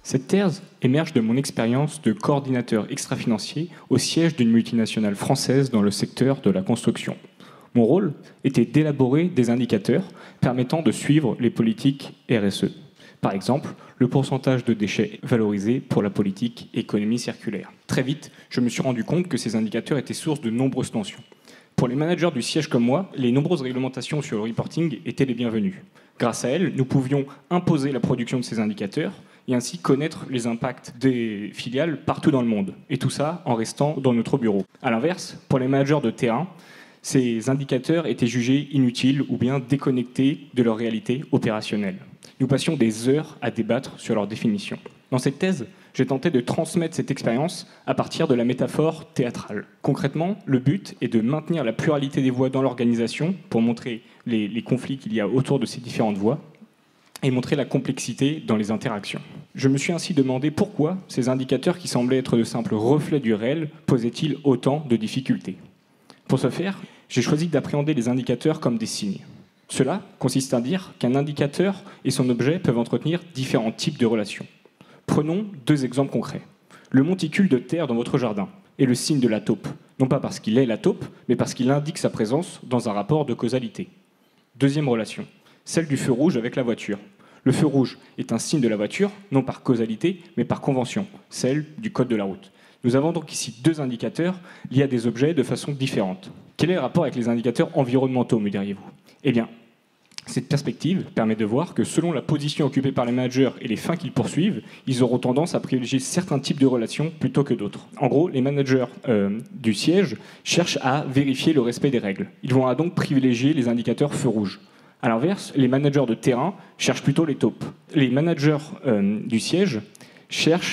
Cette thèse émerge de mon expérience de coordinateur extra-financier au siège d'une multinationale française dans le secteur de la construction. Mon rôle était d'élaborer des indicateurs permettant de suivre les politiques RSE. Par exemple, le pourcentage de déchets valorisés pour la politique économie circulaire. Très vite, je me suis rendu compte que ces indicateurs étaient source de nombreuses tensions. Pour les managers du siège comme moi, les nombreuses réglementations sur le reporting étaient les bienvenues. Grâce à elles, nous pouvions imposer la production de ces indicateurs et ainsi connaître les impacts des filiales partout dans le monde. Et tout ça en restant dans notre bureau. A l'inverse, pour les managers de terrain, ces indicateurs étaient jugés inutiles ou bien déconnectés de leur réalité opérationnelle. Nous passions des heures à débattre sur leur définition. Dans cette thèse, j'ai tenté de transmettre cette expérience à partir de la métaphore théâtrale. Concrètement, le but est de maintenir la pluralité des voix dans l'organisation pour montrer les conflits qu'il y a autour de ces différentes voix et montrer la complexité dans les interactions. Je me suis ainsi demandé pourquoi ces indicateurs qui semblaient être de simples reflets du réel posaient-ils autant de difficultés. Pour ce faire, j'ai choisi d'appréhender les indicateurs comme des signes. Cela consiste à dire qu'un indicateur et son objet peuvent entretenir différents types de relations. Prenons deux exemples concrets. Le monticule de terre dans votre jardin est le signe de la taupe, non pas parce qu'il est la taupe, mais parce qu'il indique sa présence dans un rapport de causalité. Deuxième relation, celle du feu rouge avec la voiture. Le feu rouge est un signe de la voiture, non par causalité, mais par convention, celle du code de la route. Nous avons donc ici deux indicateurs liés à des objets de façon différente. Quel est le rapport avec les indicateurs environnementaux, me diriez-vous ? Eh bien, cette perspective permet de voir que selon la position occupée par les managers et les fins qu'ils poursuivent, ils auront tendance à privilégier certains types de relations plutôt que d'autres. En gros, les managers du siège cherchent à vérifier le respect des règles. Ils vont donc privilégier les indicateurs feu rouge. A l'inverse, les managers de terrain cherchent plutôt les taupes. Les managers du siège cherchent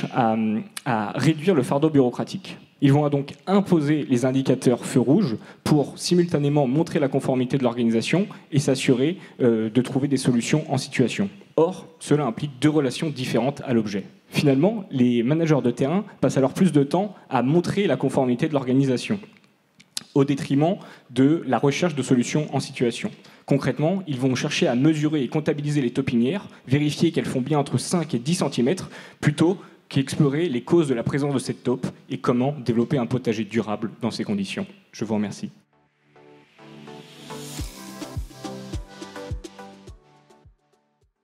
à réduire le fardeau bureaucratique. Ils vont donc imposer les indicateurs feu rouge pour simultanément montrer la conformité de l'organisation et s'assurer de trouver des solutions en situation. Or, cela implique deux relations différentes à l'objet. Finalement, les managers de terrain passent alors plus de temps à montrer la conformité de l'organisation, au détriment de la recherche de solutions en situation. Concrètement, ils vont chercher à mesurer et comptabiliser les taupinières, vérifier qu'elles font bien entre 5 et 10 cm, plutôt qu'explorer les causes de la présence de cette taupe et comment développer un potager durable dans ces conditions. Je vous remercie.